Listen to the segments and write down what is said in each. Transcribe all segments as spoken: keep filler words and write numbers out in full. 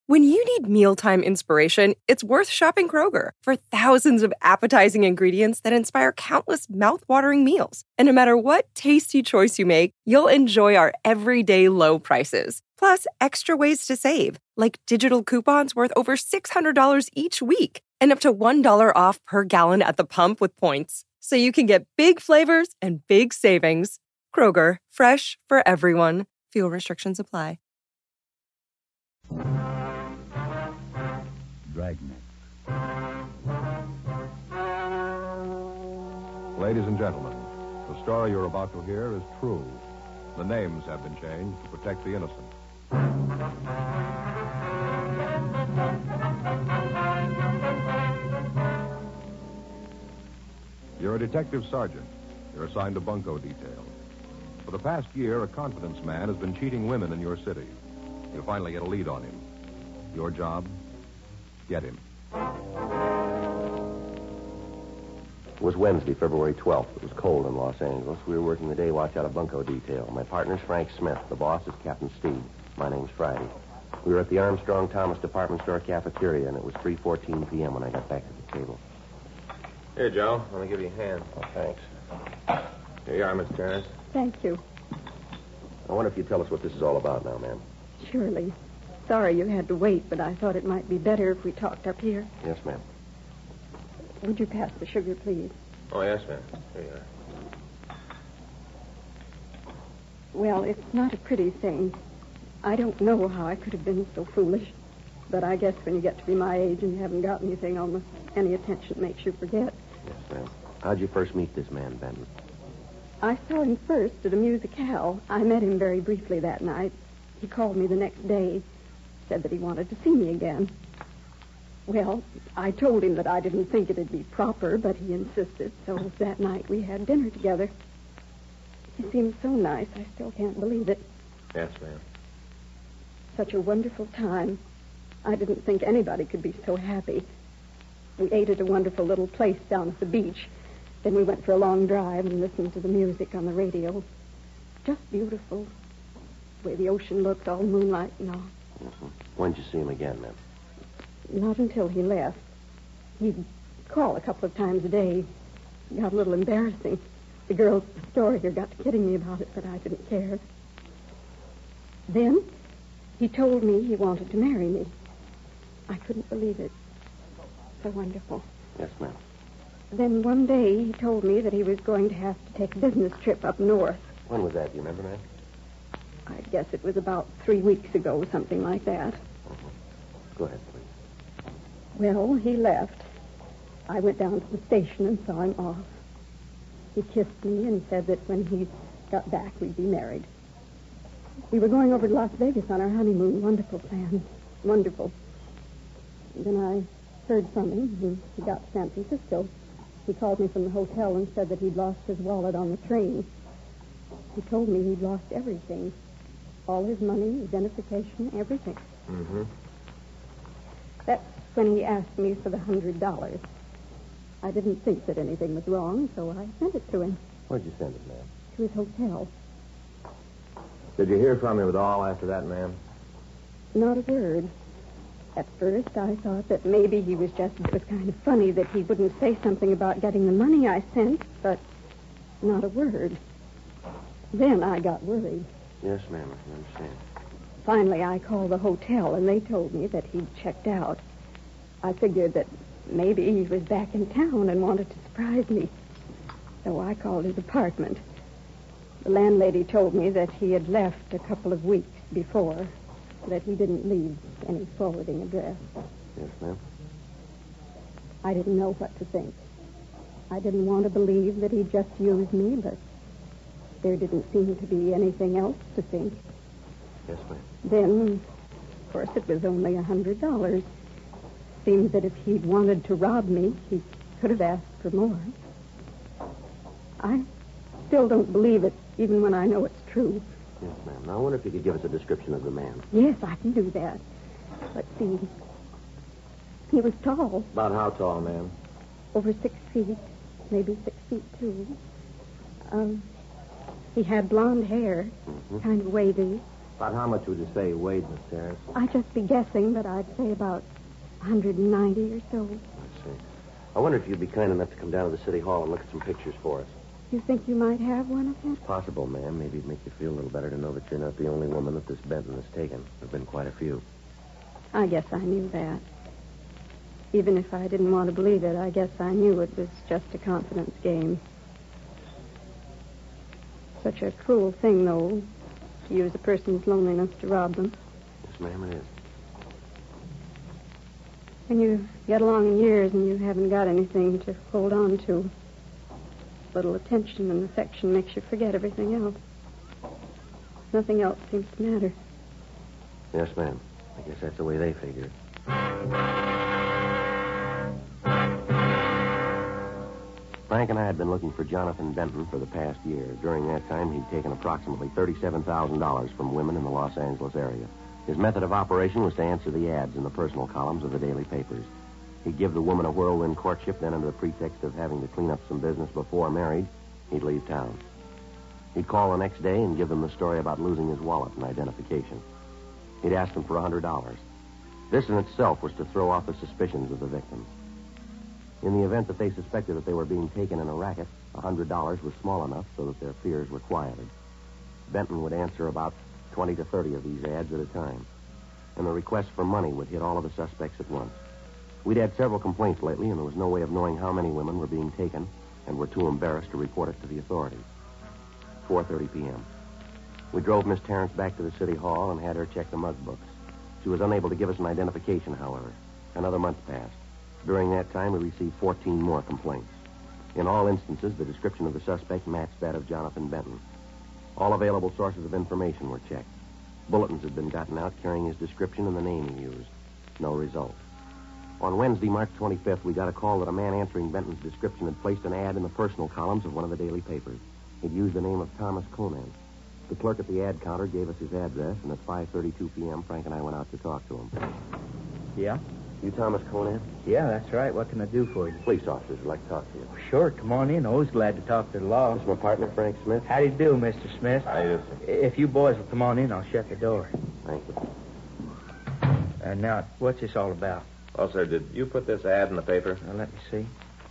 When you need mealtime inspiration, it's worth shopping Kroger for thousands of appetizing ingredients that inspire countless mouth-watering meals. And no matter what tasty choice you make, you'll enjoy our everyday low prices. Plus, extra ways to save, like digital coupons worth over six hundred dollars each week and up to one dollar off per gallon at the pump with points. So you can get big flavors and big savings. Kroger, fresh for everyone. Fuel restrictions apply. Dragnet. Ladies and gentlemen, the story you're about to hear is true. The names have been changed to protect the innocent. You're a detective sergeant. You're assigned to bunco detail. For the past year, a confidence man has been cheating women in your city. You finally get a lead on him. Your job? Get him. It was Wednesday, February twelfth. It was cold in Los Angeles. We were working the day watch out of bunco detail. My partner's Frank Smith. The boss is Captain Steve. My name's Friday. We were at the Armstrong Thomas department store cafeteria, and it was three fourteen p.m. when I got back to the table. Here, Joe. Let me give you a hand. Oh, thanks. Here you are, Miss Turner. Thank you. I wonder if you'd tell us what this is all about now, ma'am. Surely. Sorry you had to wait, but I thought it might be better if we talked up here. Yes, ma'am. Would you pass the sugar, please? Oh, yes, ma'am. Here you are. Well, it's not a pretty thing. I don't know how I could have been so foolish. But I guess when you get to be my age and you haven't got anything, almost any attention makes you forget. Yes, ma'am. How'd you first meet this man, Benton? I saw him first at a musicale. I met him very briefly that night. He called me the next day, said that he wanted to see me again. Well, I told him that I didn't think it'd be proper, but he insisted, so that night we had dinner together. He seemed so nice, I still can't believe it. Yes, ma'am. Such a wonderful time. I didn't think anybody could be so happy. We ate at a wonderful little place down at the beach. Then we went for a long drive and listened to the music on the radio. Just beautiful. The way the ocean looked, all moonlight and all. Mm-hmm. When'd you see him again, ma'am? Not until he left. He'd call a couple of times a day. It got a little embarrassing. The girls at the store here got to kidding me about it, but I didn't care. Then he told me he wanted to marry me. I couldn't believe it. So wonderful. Yes, ma'am. Then one day he told me that he was going to have to take a business trip up north. When was that? Do you remember, ma'am? I guess it was about three weeks ago, something like that. Mm-hmm. Go ahead, please. Well, he left. I went down to the station and saw him off. He kissed me and said that when he got back, we'd be married. We were going over to Las Vegas on our honeymoon. Wonderful plan. Wonderful. Then I heard from him when he got to San Francisco. He called me from the hotel and said that he'd lost his wallet on the train. He told me he'd lost everything. All his money, identification, everything. Mm-hmm. That's when he asked me for the hundred dollars. I didn't think that anything was wrong, so I sent it to him. Where'd you send it, ma'am? To his hotel. Did you hear from him at all after that, ma'am? Not a word. At first, I thought that maybe he was just, it was kind of funny that he wouldn't say something about getting the money I sent, but not a word. Then I got worried. Yes, ma'am, I can understand. Finally, I called the hotel, and they told me that he'd checked out. I figured that maybe he was back in town and wanted to surprise me. So I called his apartment. The landlady told me that he had left a couple of weeks before, that he didn't leave any forwarding address. Yes, ma'am. I didn't know what to think. I didn't want to believe that he just used me, but there didn't seem to be anything else to think. Yes, ma'am. Then, of course, it was only a hundred dollars. Seems that if he'd wanted to rob me, he could have asked for more. I still don't believe it, even when I know it's true. Yes, ma'am. Now, I wonder if you could give us a description of the man. Yes, I can do that. Let's see. He was tall. About how tall, ma'am? Over six feet. Maybe six feet, two. Um, he had blonde hair, Mm-hmm. kind of wavy, About how much would you say he weighed, Miss Terrence? I'd just be guessing, but I'd say about one hundred ninety or so. I see. I wonder if you'd be kind enough to come down to the city hall and look at some pictures for us. You think you might have one of him? Possible, ma'am. Maybe it'd make you feel a little better to know that you're not the only woman that this Benton has taken. There've been quite a few. I guess I knew that. Even if I didn't want to believe it, I guess I knew it was just a confidence game. Such a cruel thing, though, to use a person's loneliness to rob them. Yes, ma'am, it is. When you get along in years and you haven't got anything to hold on to, little attention and affection makes you forget everything else. Nothing else seems to matter. Yes, ma'am. I guess that's the way they figure it. Frank and I had been looking for Jonathan Benton for the past year. During that time, he'd taken approximately thirty-seven thousand dollars from women in the Los Angeles area. His method of operation was to answer the ads in the personal columns of the daily papers. He'd give the woman a whirlwind courtship, then under the pretext of having to clean up some business before married, he'd leave town. He'd call the next day and give them the story about losing his wallet and identification. He'd ask them for one hundred dollars. This in itself was to throw off the suspicions of the victims. In the event that they suspected that they were being taken in a racket, one hundred dollars was small enough so that their fears were quieted. Benton would answer about twenty to thirty of these ads at a time, and the requests for money would hit all of the suspects at once. We'd had several complaints lately, and there was no way of knowing how many women were being taken and were too embarrassed to report it to the authorities. four thirty p.m. We drove Miss Terrence back to the city hall and had her check the mug books. She was unable to give us an identification, however. Another month passed. During that time, we received fourteen more complaints. In all instances, the description of the suspect matched that of Jonathan Benton. All available sources of information were checked. Bulletins had been gotten out carrying his description and the name he used. No result. On Wednesday, March twenty-fifth, we got a call that a man answering Benton's description had placed an ad in the personal columns of one of the daily papers. He'd used the name of Thomas Conan. The clerk at the ad counter gave us his address, and at five thirty-two p.m., Frank and I went out to talk to him. Yeah? You Thomas Conan? Yeah, that's right. What can I do for you? Police officers would like to talk to you. Sure, come on in. Always glad to talk to the law. This is my partner, Frank Smith. How do you do, Mister Smith? How do you do, If you boys will come on in, I'll shut the door. Thank you. And now, what's this all about? Well, sir, did you put this ad in the paper? Now, let me see.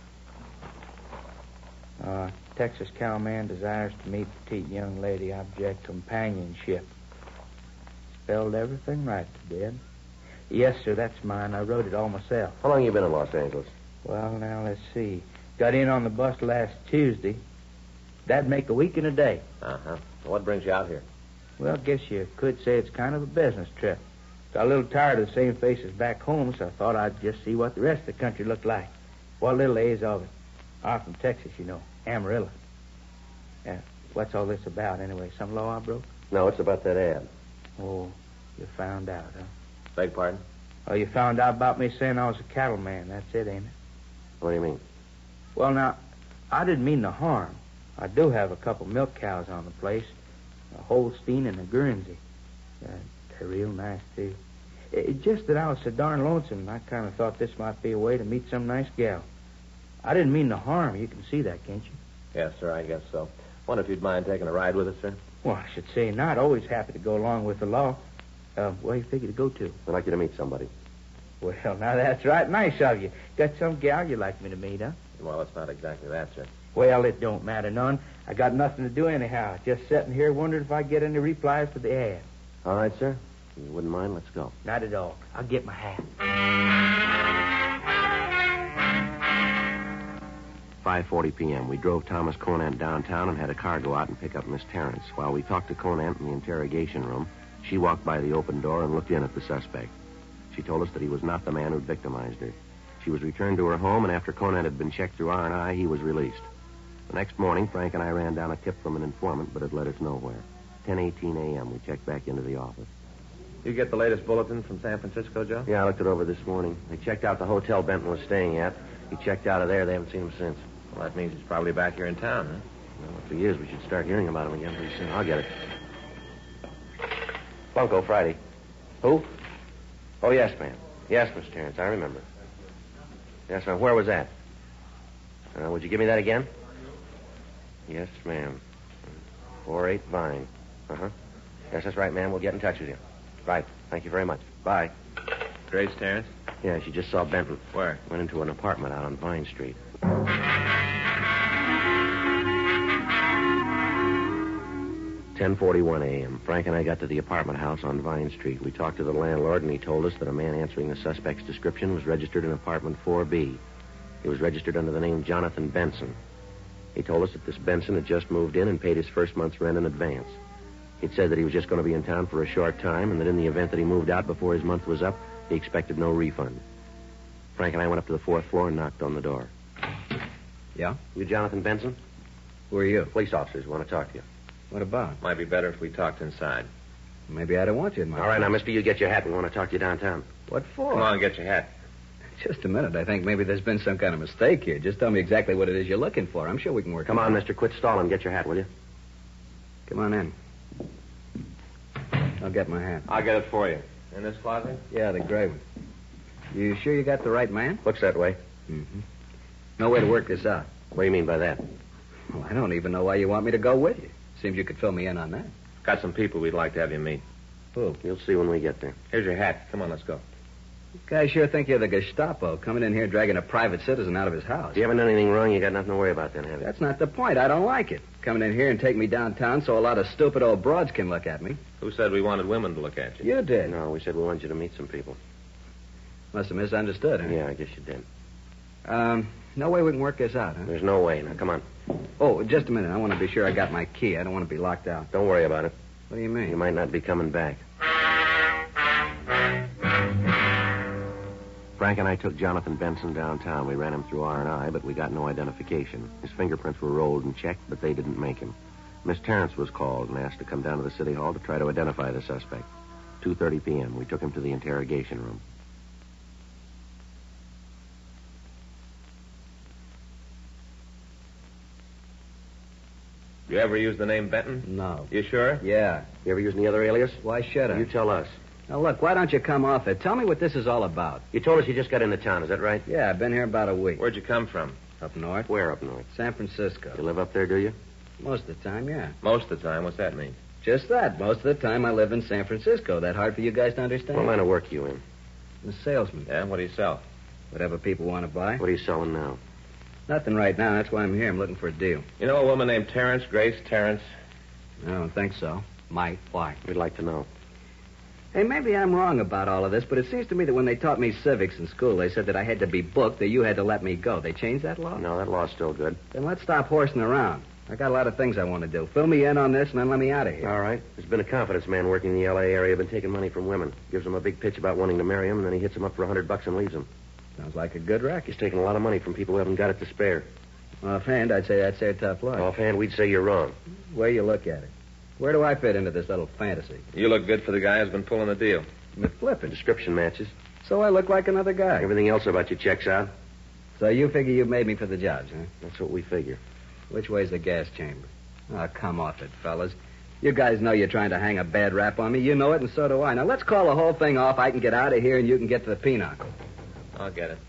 Uh, Texas cowman desires to meet petite young lady, object companionship. Spelled everything right, did. Yes, sir, that's mine. I wrote it all myself. How long you been in Los Angeles? Well, now, let's see. Got in on the bus last Tuesday. That'd make a week and a day. Uh-huh. What brings you out here? Well, I guess you could say it's kind of a business trip. Got a little tired of the same faces back home, so I thought I'd just see what the rest of the country looked like. What little A's of it. I'm from Texas, you know. Amarillo. Yeah, what's all this about, anyway? Some law I broke? No, it's about that ad. Oh, you found out, huh? Beg pardon? Oh, you found out about me saying I was a cattleman. That's it, ain't it? What do you mean? Well, now, I didn't mean no harm. I do have a couple milk cows on the place. A Holstein and a Guernsey. Uh, they're real nice, too. It's just that I was so darn lonesome, I kind of thought this might be a way to meet some nice gal. I didn't mean no harm. You can see that, can't you? Yes, sir, I guess so. Wonder if you'd mind taking a ride with us, sir? Well, I should say not. Always happy to go along with the law. Uh, where do you figure to go to? I'd like you to meet somebody. Well, now that's right. Nice of you. Got some gal you'd like me to meet, huh? Well, it's not exactly that, sir. Well, it don't matter none. I got nothing to do anyhow. Just sitting here wondering if I get any replies to the ad. All right, sir. If you wouldn't mind, let's go. Not at all. I'll get my hat. five forty p.m. We drove Thomas Conant downtown and had a car go out and pick up Miss Terrence. While we talked to Conant in the interrogation room, she walked by the open door and looked in at the suspect. She told us that he was not the man who'd victimized her. She was returned to her home, and after Conant had been checked through R and I, he was released. The next morning, Frank and I ran down a tip from an informant, but it led us nowhere. ten eighteen a.m., we checked back into the office. You get the latest bulletin from San Francisco, Joe? Yeah, I looked it over this morning. They checked out the hotel Benton was staying at. He checked out of there. They haven't seen him since. Well, that means he's probably back here in town, huh? Well, if he is, we should start hearing about him again pretty soon. I'll get it. Bunko, Friday. Who? Oh, yes, ma'am. Yes, Miss Terrence, I remember. Yes, ma'am. Where was that? Uh, would you give me that again? Yes, ma'am. Four eight Vine. Uh-huh. Yes, that's right, ma'am. We'll get in touch with you. Right. Thank you very much. Bye. Grace Terrence? Yeah, she just saw Benton. Where? Went into an apartment out on Vine Street. ten forty-one a.m. Frank and I got to the apartment house on Vine Street. We talked to the landlord, and he told us that a man answering the suspect's description was registered in apartment four B. He was registered under the name Jonathan Benson. He told us that this Benson had just moved in and paid his first month's rent in advance. He'd said that he was just going to be in town for a short time, and that in the event that he moved out before his month was up, he expected no refund. Frank and I went up to the fourth floor and knocked on the door. Yeah? You Jonathan Benson? Who are you? Police officers want to talk to you. What about? Might be better if we talked inside. Maybe I don't want you in my All right, now, mister, you get your hat. We want to talk to you downtown. What for? Come on, get your hat. Just a minute. I think maybe there's been some kind of mistake here. Just tell me exactly what it is you're looking for. I'm sure we can work Come it on, out. mister, quit stalling. Get your hat, will you? Come on in. I'll get my hat. I'll get it for you. In this closet? Yeah, the gray one. You sure you got the right man? Looks that way. Mm-hmm. No way to work this out. What do you mean by that? Well, I don't even know why you want me to go with you. Seems you could fill me in on that. Got some people we'd like to have you meet. Who? You'll see when we get there. Here's your hat. Come on, let's go. Guys sure think you're the Gestapo, coming in here dragging a private citizen out of his house. If you haven't done anything wrong, you got nothing to worry about then, have you? That's not the point. I don't like it. Coming in here and taking me downtown so a lot of stupid old broads can look at me. Who said we wanted women to look at you? You did. No, we said we wanted you to meet some people. Must have misunderstood, huh? Yeah, I guess you did. Um, no way we can work this out, huh? There's no way. Now, come on. Oh, just a minute. I want to be sure I got my key. I don't want to be locked out. Don't worry about it. What do you mean? You might not be coming back. Frank and I took Jonathan Benson downtown. We ran him through R and I, but we got no identification. His fingerprints were rolled and checked, but they didn't make him. Miss Terrence was called and asked to come down to the city hall to try to identify the suspect. two thirty p.m. We took him to the interrogation room. You ever use the name Benton? No. You sure? Yeah. You ever use any other alias? Why should I? You tell us. Now, look, why don't you come off it? Tell me what this is all about. You told us you just got into town, is that right? Yeah, I've been here about a week. Where'd you come from? Up north? Where up north? San Francisco. You live up there, do you? Most of the time, yeah. Most of the time. What's that mean? Just that. Most of the time I live in San Francisco. That hard for you guys to understand? What line of work are you in? I'm a salesman. Yeah, what do you sell? Whatever people want to buy. What are you selling now? Nothing right now. That's why I'm here. I'm looking for a deal. You know a woman named Terrence, Grace Terrence? I don't think so. Might. Why? We'd like to know. Hey, maybe I'm wrong about all of this, but it seems to me that when they taught me civics in school, they said that I had to be booked, that you had to let me go. They changed that law? No, that law's still good. Then let's stop horsing around. I got a lot of things I want to do. Fill me in on this and then let me out of here. All right. There's been a confidence man working in the L A area, been taking money from women. Gives them a big pitch about wanting to marry him, and then he hits them up for a hundred bucks and leaves them. Sounds like a good racket. He's taking a lot of money from people who haven't got it to spare. Offhand, I'd say that's their tough luck. Offhand, we'd say you're wrong. Where you look at it. Where do I fit into this little fantasy? You look good for the guy who's been pulling the deal. The flipping. Description matches. So I look like another guy. Everything else about you checks out. So you figure you've made me for the judge, huh? That's what we figure. Which way's the gas chamber? Oh, come off it, fellas. You guys know you're trying to hang a bad rap on me. You know it, and so do I. Now, let's call the whole thing off. I can get out of here, and you can get to the pinochle. I'll get it.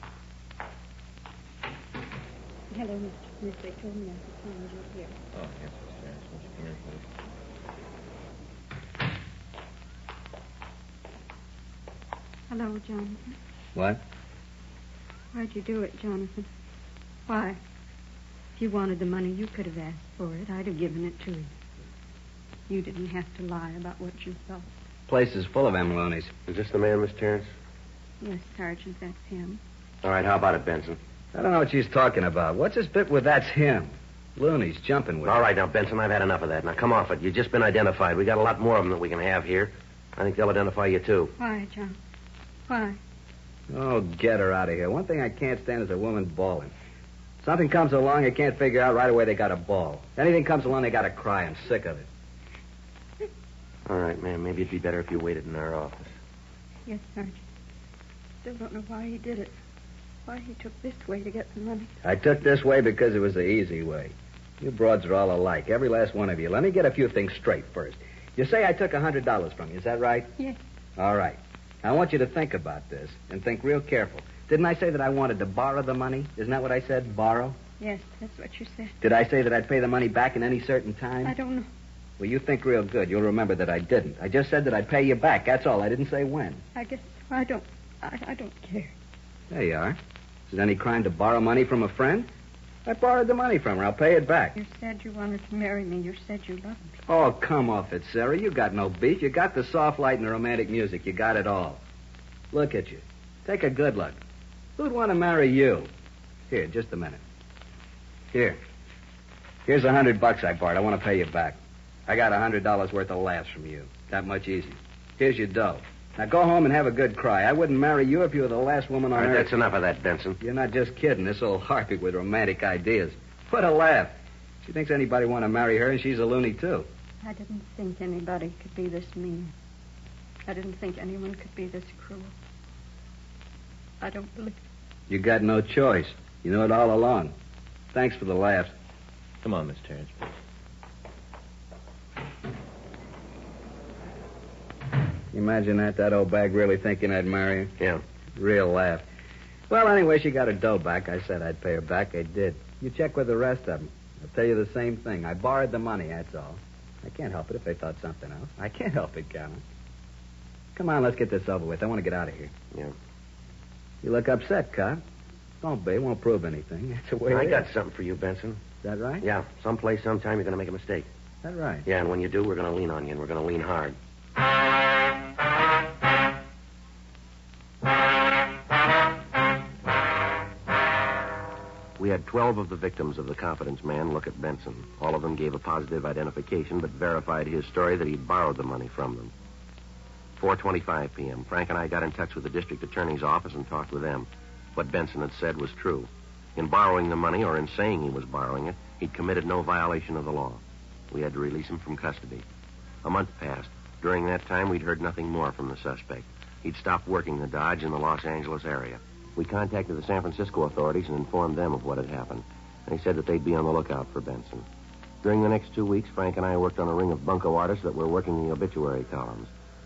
Hello, Mister Smith. They told me I could find you here. Oh, yes, Miss Terrence. Won't you come in, please? Hello, Jonathan. What? Why'd you do it, Jonathan? Why? If you wanted the money, you could have asked for it. I'd have given it to you. You didn't have to lie about what you thought. Place is full of them loonies. Is this the man, Miss Terrence? Yes, Sergeant, that's him. All right, how about it, Benson? I don't know what she's talking about. What's this bit with that's him? Loonies jumping with All it. right, now, Benson, I've had enough of that. Now, come off it. You've just been identified. We got a lot more of them that we can have here. I think they'll identify you, too. Why, John? Why? Oh, get her out of here. One thing I can't stand is a woman bawling. Something comes along, I can't figure out right away they got to bawl. Anything comes along, they got to cry. I'm sick of it. All right, ma'am. Maybe it'd be better if you waited in our office. Yes, Sergeant. Still don't know why he did it. Why he took this way to get the money. I took this way because it was the easy way. You broads are all alike, every last one of you. Let me get a few things straight first. You say I took a hundred dollars from you, is that right? Yes. All right. I want you to think about this and think real careful. Didn't I say that I wanted to borrow the money? Isn't that what I said, borrow? Yes, that's what you said. Did I say that I'd pay the money back in any certain time? I don't know. Well, you think real good. You'll remember that I didn't. I just said that I'd pay you back. That's all. I didn't say when. I guess I don't. I, I don't care. There you are. Is it any crime to borrow money from a friend? I borrowed the money from her. I'll pay it back. You said you wanted to marry me. You said you loved me. Oh, come off it, Sarah. You got no beef. You got the soft light and the romantic music. You got it all. Look at you. Take a good look. Who'd want to marry you? Here, just a minute. Here. Here's a hundred bucks I borrowed. I want to pay you back. I got a hundred dollars worth of laughs from you. That much easy. Here's your dough. Now go home and have a good cry. I wouldn't marry you if you were the last woman on All right, earth. that's enough of that, Benson. You're not just kidding. This old harpy with romantic ideas. What a laugh. She thinks anybody want to marry her, and she's a loony, too. I didn't think anybody could be this mean. I didn't think anyone could be this cruel. I don't believe... You got no choice. You knew it all along. Thanks for the laughs. Come on, Miss Terrence. Imagine that, that old bag really thinking I'd marry her. Yeah. Real laugh. Well, anyway, she got her dough back. I said I'd pay her back. I did. You check with the rest of them. I'll tell you the same thing. I borrowed the money, that's all. I can't help it if they thought something else. I can't help it, Calvin. Come on, let's get this over with. I want to get out of here. Yeah. You look upset, Cop. Don't be. Won't prove anything. That's the way I it got is. something for you, Benson. Is that right? Yeah. Someplace, sometime, you're going to make a mistake. Is that right? Yeah, and when you do, we're going to lean on you, and we're going to lean hard. We had twelve of the victims of the confidence man look at Benson. All of them gave a positive identification, but verified his story that he'd borrowed the money from them. four twenty-five p.m. Frank and I got in touch with the district attorney's office and talked with them. What Benson had said was true. In borrowing the money, or in saying he was borrowing it, he'd committed no violation of the law. We had to release him from custody. A month passed. During that time, we'd heard nothing more from the suspect. He'd stopped working the Dodge in the Los Angeles area. We contacted the San Francisco authorities and informed them of what had happened. They said that they'd be on the lookout for Benson. During the next two weeks, Frank and I worked on a ring of bunco artists that were working the obituary columns.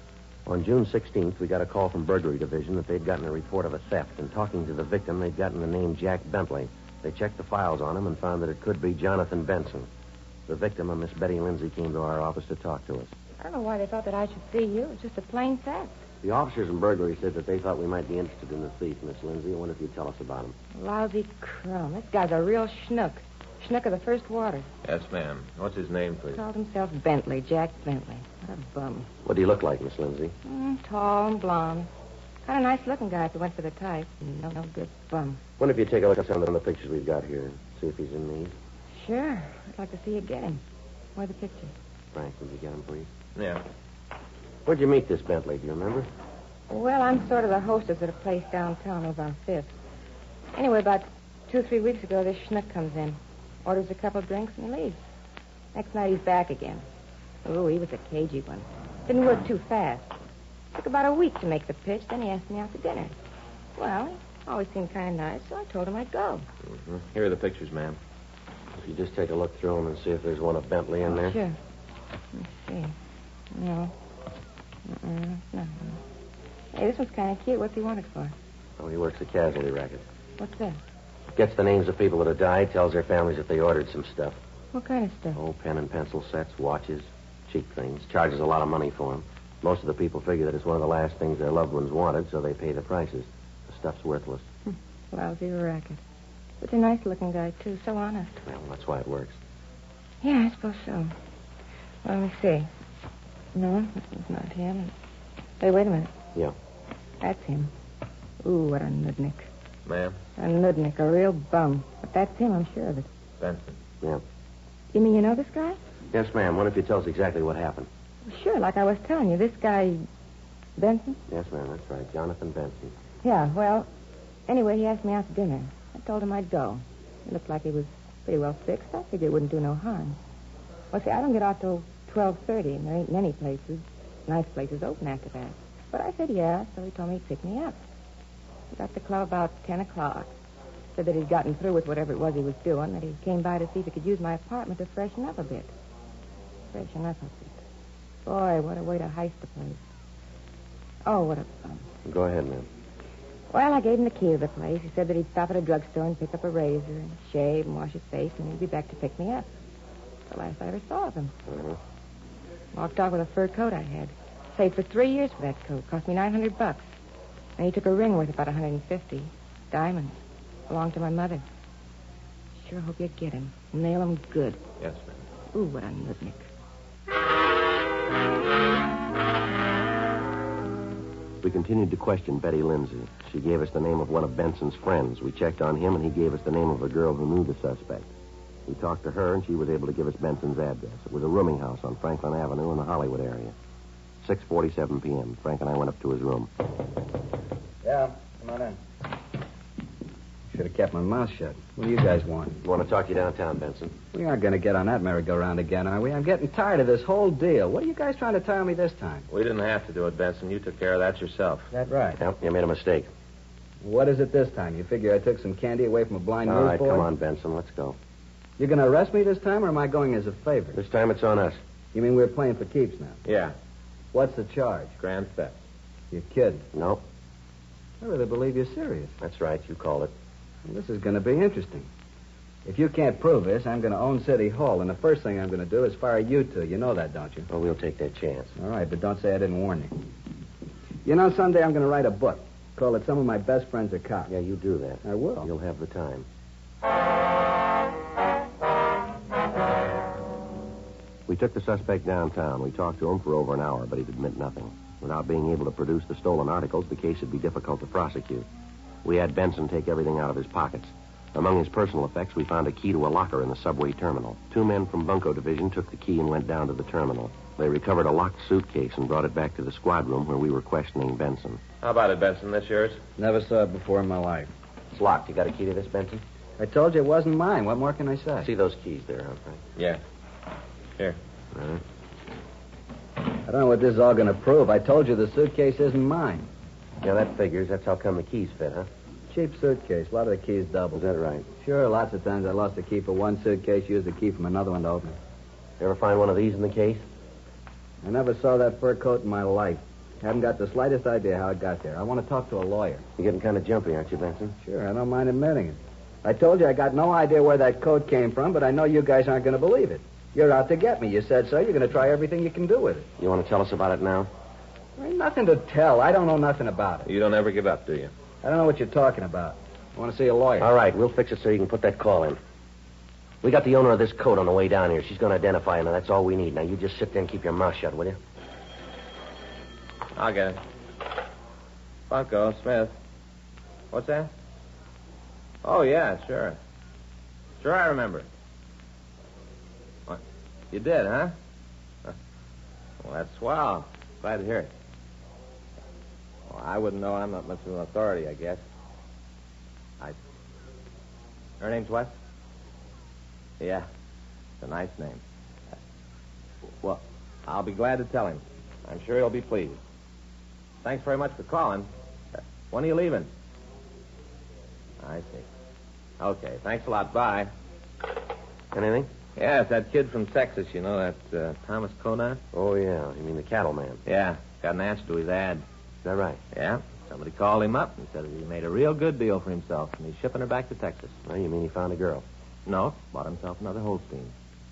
On June sixteenth, we got a call from Burglary Division that they'd gotten a report of a theft. And talking to the victim, they'd gotten the name Jack Bentley. They checked the files on him and found that it could be Jonathan Benson. The victim, a Miss Betty Lindsay, came to our office to talk to us. I don't know why they thought that I should see you. It was just a plain theft. The officers in burglary said that they thought we might be interested in the thief, Miss Lindsay. I wonder if you'd tell us about him. Lousy crumb. This guy's a real schnook. Schnook of the first water. Yes, ma'am. What's his name, please? Called himself Bentley, Jack Bentley. What a bum. What do you look like, Miss Lindsay? Mm, tall and blonde. Kind of nice-looking guy if you went for the type. No, no good bum. Wonder if you'd take a look at some of the pictures we've got here and see if he's in these. Sure. I'd like to see you get him. Where are the pictures? Frank, would you get him, please? Yeah. Where'd you meet this Bentley? Do you remember? Well, I'm sort of the hostess at a place downtown over on Fifth. Anyway, about two or three weeks ago, this schnook comes in, orders a couple of drinks, and leaves. Next night, he's back again. Oh, he was a cagey one. Didn't work too fast. Took about a week to make the pitch, then he asked me out to dinner. Well, he always seemed kind of nice, so I told him I'd go. Mm-hmm. Here are the pictures, ma'am. If you just take a look through them and see if there's one of Bentley in there. Sure. Let's see. No. Uh-uh. No, no. Hey, this one's kind of cute. What's he want it for? Oh, he works a casualty racket. What's that? Gets the names of people that have died, tells their families if they ordered some stuff. What kind of stuff? Oh, pen and pencil sets, watches, cheap things. Charges a lot of money for them. Most of the people figure that it's one of the last things their loved ones wanted, so they pay the prices. The stuff's worthless. Hmm. Lousy racket. Such a nice-looking guy, too. So honest. Well, that's why it works. Yeah, I suppose so. Well, let me see. No, this is not him. Hey, wait a minute. Yeah. That's him. Ooh, what a nudnik. Ma'am? A nudnik, a real bum. But that's him, I'm sure of it. Benson. Yeah. You mean you know this guy? Yes, ma'am. What if you tell us exactly what happened? Sure, like I was telling you. This guy, Benson? Yes, ma'am. That's right. Jonathan Benson. Yeah, well, anyway, he asked me out to dinner. I told him I'd go. It looked like he was pretty well fixed. I figured it wouldn't do no harm. Well, see, I don't get out till twelve thirty, and there ain't many places, nice places open after that. But I said yeah, so he told me he'd pick me up. We got to the club about ten o'clock. Said that he'd gotten through with whatever it was he was doing, that he came by to see if he could use my apartment to freshen up a bit. Freshen up a bit. Boy, what a way to heist the place. Oh, what a bum. Go ahead, ma'am. Well, I gave him the key to the place. He said that he'd stop at a drugstore and pick up a razor and shave and wash his face, and he'd be back to pick me up. The last I ever saw of him. Uh-huh. Walked off with a fur coat I had. Saved for three years for that coat. Cost me nine hundred bucks. And he took a ring worth about one hundred fifty. Diamonds. Belonged to my mother. Sure hope you get him. Nail him good. Yes, ma'am. Ooh, what a nutnik. We continued to question Betty Lindsay. She gave us the name of one of Benson's friends. We checked on him, and he gave us the name of a girl who knew the suspect. We talked to her, and she was able to give us Benson's address. It was a rooming house on Franklin Avenue in the Hollywood area. six forty-seven p.m. Frank and I went up to his room. Yeah, come on in. Should have kept my mouth shut. What do you guys want? We want to talk to you downtown, Benson. We aren't going to get on that merry-go-round again, are we? I'm getting tired of this whole deal. What are you guys trying to tell me this time? We didn't have to do it, Benson. You took care of that yourself. That right. Yep, you made a mistake. What is it this time? You figure I took some candy away from a blind All right, newsboy? come on, Benson. Let's go. You're going to arrest me this time, or am I going as a favor? This time it's on us. You mean we're playing for keeps now? Yeah. What's the charge? Grand theft. You're kidding. No, I really believe you're serious. that's right. You called it. Well, this is going to be interesting. If you can't prove this, I'm going to own City Hall, and the first thing I'm going to do is fire you two. You know that, don't you? Well, we'll take that chance. All right, but don't say I didn't warn you. You know, someday I'm going to write a book. Call it Some of My Best Friends Are Cops. Yeah, you do that. I will. You'll have the time. We took the suspect downtown. We talked to him for over an hour, but he'd admit nothing. Without being able to produce the stolen articles, the case would be difficult to prosecute. We had Benson take everything out of his pockets. Among his personal effects, we found a key to a locker in the subway terminal. Two men from Bunko Division took the key and went down to the terminal. They recovered a locked suitcase and brought it back to the squad room where we were questioning Benson. How about it, Benson? This yours? Never saw it before in my life. It's locked. You got a key to this, Benson? I told you it wasn't mine. What more can I say? See those keys there, huh, Frank? Yeah. Here. All right. I don't know what this is all going to prove. I told you the suitcase isn't mine. Yeah, that figures. That's how come the keys fit, huh? Cheap suitcase. A lot of the keys Is double. that right? Sure, lots of times I lost a key for one suitcase, used the key from another one to open it. You ever find one of these in the case? I never saw that fur coat in my life. Haven't got the slightest idea how it got there. I want to talk to a lawyer. You're getting kind of jumpy, aren't you, Benson? Sure, I don't mind admitting it. I told you I got no idea where that coat came from, but I know you guys aren't going to believe it. You're out to get me. You said so. You're going to try everything you can do with it. You want to tell us about it now? There ain't nothing to tell. I don't know nothing about it. You don't ever give up, do you? I don't know what you're talking about. I want to see a lawyer. All right, we'll fix it so you can put that call in. We got the owner of this coat on the way down here. She's going to identify him, and that's all we need. Now, you just sit there and keep your mouth shut, will you? I'll get it. Bunko, Smith. What's that? Oh, yeah, sure. Sure, I remember. What? You did, huh? Huh. Well, that's swell. Glad to hear it. Well, I wouldn't know. I'm not much of an authority, I guess. I... Her name's what? Yeah, it's a nice name. Well, I'll be glad to tell him. I'm sure he'll be pleased. Thanks very much for calling. When are you leaving? I see. Okay, thanks a lot. Bye. Anything? Yeah, it's that kid from Texas, you know, that uh, Thomas Conant. Oh, yeah. You mean the cattleman? Yeah, got an answer to his ad. Is that right? Yeah, somebody called him up and said that he made a real good deal for himself, and he's shipping her back to Texas. Well, you mean he found a girl? No, bought himself another Holstein.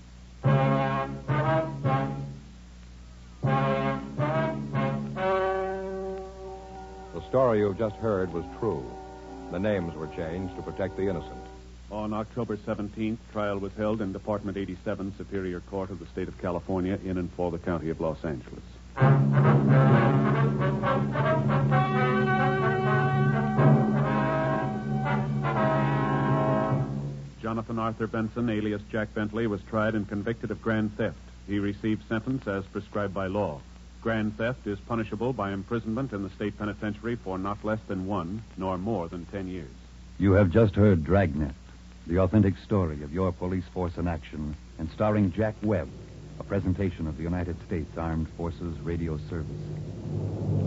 The story you've just heard was true. The names were changed to protect the innocent. On October seventeenth, trial was held in Department eighty-seven, Superior Court of the State of California, in and for the County of Los Angeles. Jonathan Arthur Benson, alias Jack Bentley, was tried and convicted of grand theft. He received sentence as prescribed by law. Grand theft is punishable by imprisonment in the state penitentiary for not less than one, nor more than ten years. You have just heard Dragnet, the authentic story of your police force in action, and starring Jack Webb, a presentation of the United States Armed Forces Radio Service.